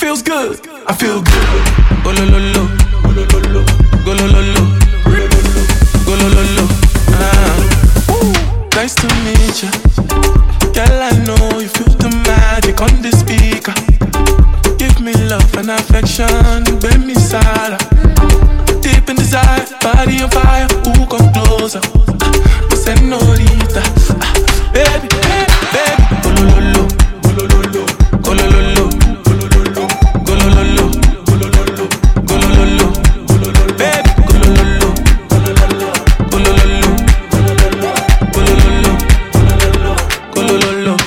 feels good. I feel good. Go lo lo lo, go lo lo lo, go lo lo lo, go lo lo lo. Nice to meet ya. Girl, I know you feel the magic on the speaker. Give me love and affection, bend me sala. Deep in desire, body on fire. Ooh, come closer, senorita. Baby, baby, go lo lo lo, go lo lo lo, go lo lo lo, go lo lo lo, go lo lo lo, go lo lo lo, go lo lo lo, go lo lo lo, baby, go lo lo lo, go lo lo lo, go lo lo lo, go lo lo lo, go lo lo lo, go lo lo lo.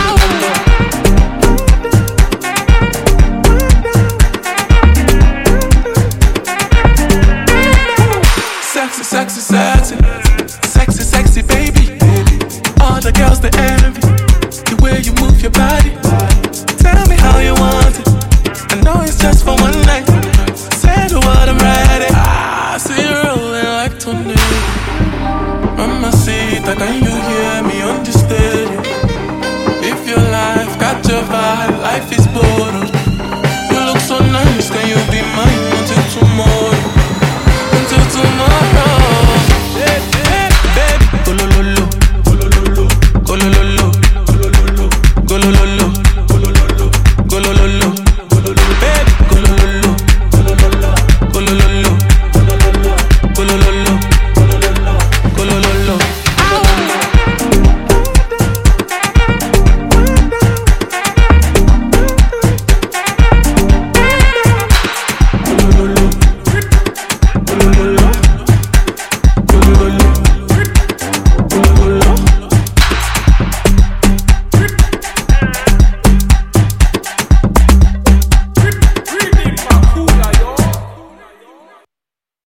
Sexy, sexy, sexy, sexy, sexy, baby. All the girls they envy the way you move your body. Tell me how you want it. I know it's just for one night. Say the word, I'm ready. I see you rolling like tornado. Mamacita, can you hear me on the stereo? If your life got your vibe, life is boring. You look so nice, can you be mine until tomorrow? Until tomorrow. Baby, go lo lo lo, go lo lo lo, go lo lo lo, go lo lo lo, go lo lo lo, go lo lo lo, go lo lo lo.